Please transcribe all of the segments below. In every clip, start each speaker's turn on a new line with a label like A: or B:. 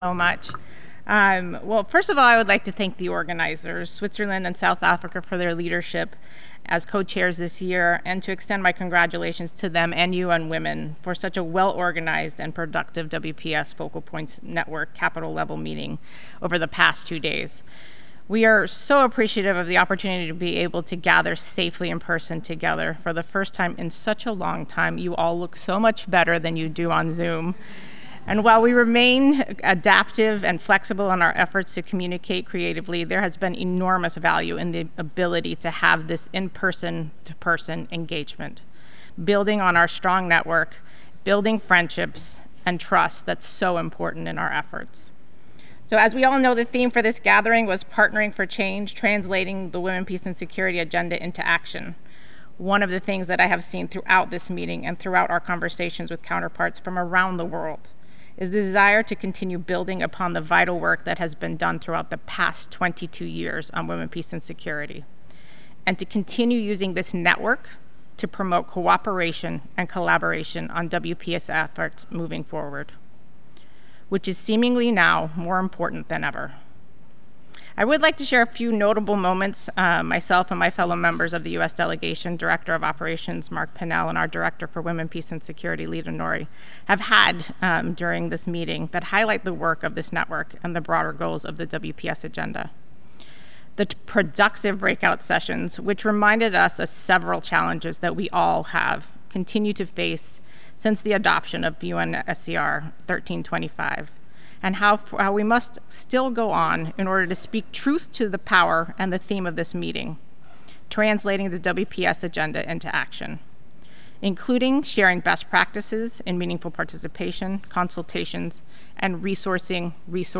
A: So much. Well, first of all, I would like to thank the organizers, Switzerland and South Africa, for their leadership as co-chairs this year, and to extend my congratulations to them and UN Women for such a well-organized and productive WPS Focal Points Network capital level meeting over the past 2 days. We are so appreciative of the opportunity to be able to gather safely in person together for the first time in such a long time. You all look so much better than you do on Zoom. And while we remain adaptive and flexible in our efforts to communicate creatively, there has been enormous value in the ability to have this in-person to person engagement, building on our strong network, building friendships and trust that's so important in our efforts. So as we all know, the theme for this gathering was partnering for change, translating the Women, Peace, and Security agenda into action. One of the things that I have seen throughout this meeting and throughout our conversations with counterparts from around the world is the desire to continue building upon the vital work that has been done throughout the past 22 years on women, peace, and security, and to continue using this network to promote cooperation and collaboration on WPS efforts moving forward, which is seemingly now more important than ever. I would like to share a few notable moments myself and my fellow members of the U.S. delegation, Director of Operations Mark Pinnell, and our Director for Women, Peace, and Security, Lita Nori, have had during this meeting that highlight the work of this network and the broader goals of the WPS agenda. The productive breakout sessions, which reminded us of several challenges that we all have continued to face since the adoption of UNSCR 1325, and how we must still go on in order to speak truth to the power and the theme of this meeting, translating the WPS agenda into action, including sharing best practices in meaningful participation, consultations, and resourcing.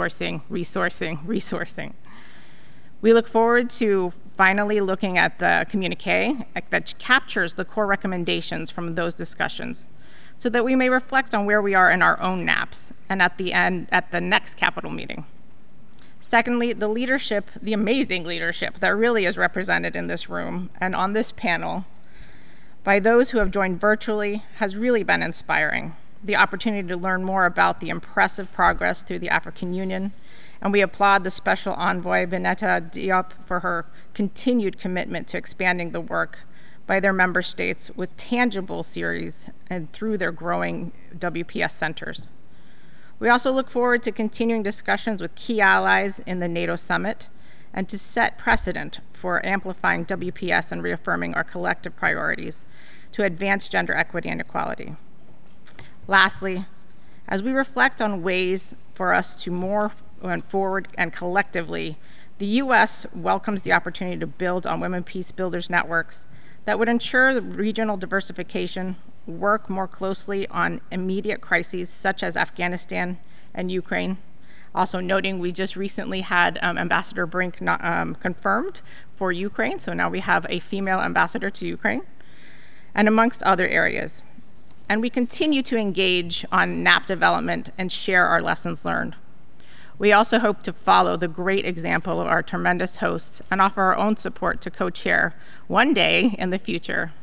A: We look forward to finally looking at the communique that captures the core recommendations from those discussions, so that we may reflect on where we are in our own NAPs and at the next Capitol meeting. Secondly, the leadership, the amazing leadership that really is represented in this room and on this panel by those who have joined virtually has really been inspiring. The opportunity to learn more about the impressive progress through the African Union, and we applaud the Special Envoy Bineta Diop for her continued commitment to expanding the work by their member states with tangible series and through their growing WPS centers. We also look forward to continuing discussions with key allies in the NATO summit and to set precedent for amplifying WPS and reaffirming our collective priorities to advance gender equity and equality. Lastly, as we reflect on ways for us to move forward and collectively, the U.S. welcomes the opportunity to build on Women Peace Builders networks that would ensure the regional diversification, work more closely on immediate crises such as Afghanistan and Ukraine. Also noting we just recently had Ambassador Brink confirmed for Ukraine, so now we have a female ambassador to Ukraine, and amongst other areas. And we continue to engage on NAP development and share our lessons learned. We also hope to follow the great example of our tremendous hosts and offer our own support to co-chair one day in the future.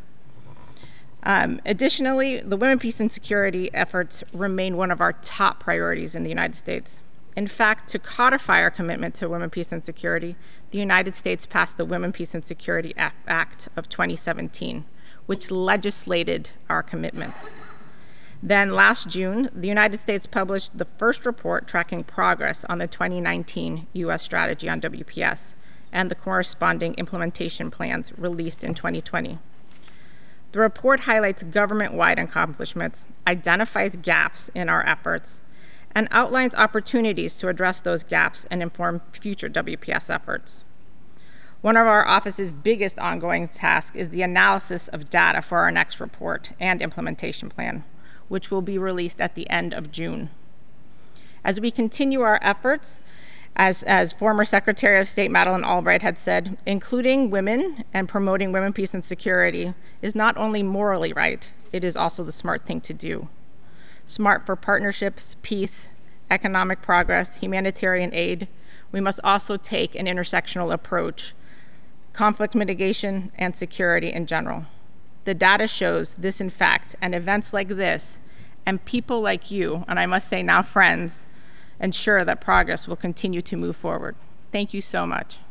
A: Additionally, the Women, Peace, and Security efforts remain one of our top priorities in the United States. In fact, to codify our commitment to women, peace, and security, the United States passed the Women, Peace, and Security Act of 2017, which legislated our commitments. Then last June, the United States published the first report tracking progress on the 2019 U.S. strategy on WPS and the corresponding implementation plans released in 2020. The report highlights government-wide accomplishments, identifies gaps in our efforts, and outlines opportunities to address those gaps and inform future WPS efforts. One of our office's biggest ongoing tasks is the analysis of data for our next report and implementation plan, which will be released at the end of June. As we continue our efforts, as former Secretary of State Madeleine Albright had said, including women and promoting women, peace, and security is not only morally right, it is also the smart thing to do. Smart for partnerships, peace, economic progress, humanitarian aid. We must also take an intersectional approach, conflict mitigation, and security in general. The data shows this in fact, and events like this, and people like you, and I must say now friends, ensure that progress will continue to move forward. Thank you so much.